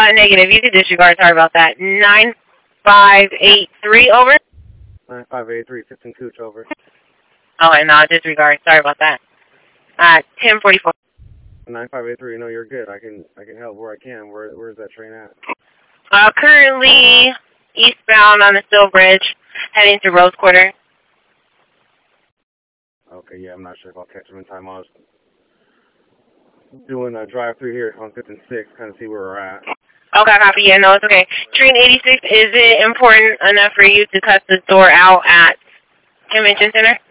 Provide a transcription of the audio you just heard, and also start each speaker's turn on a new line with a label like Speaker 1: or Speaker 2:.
Speaker 1: Negative. You could disregard. Sorry about that. 9583, over.
Speaker 2: 9583, 15 Cooch, over.
Speaker 1: Oh, and no, disregard. Sorry about that. 1044.
Speaker 2: 9583, no, you're good. I can help where I can. Where's that train at?
Speaker 1: Currently eastbound on the Steel Bridge, heading to Rose Quarter.
Speaker 2: Okay, yeah, I'm not sure if I'll catch him in time. I was doing a drive-through here on 5th and 6th, kind of see where we're at.
Speaker 1: Okay, copy. Yeah, no, it's okay. Train 86, is it important enough for you to cut the door out at Convention Center?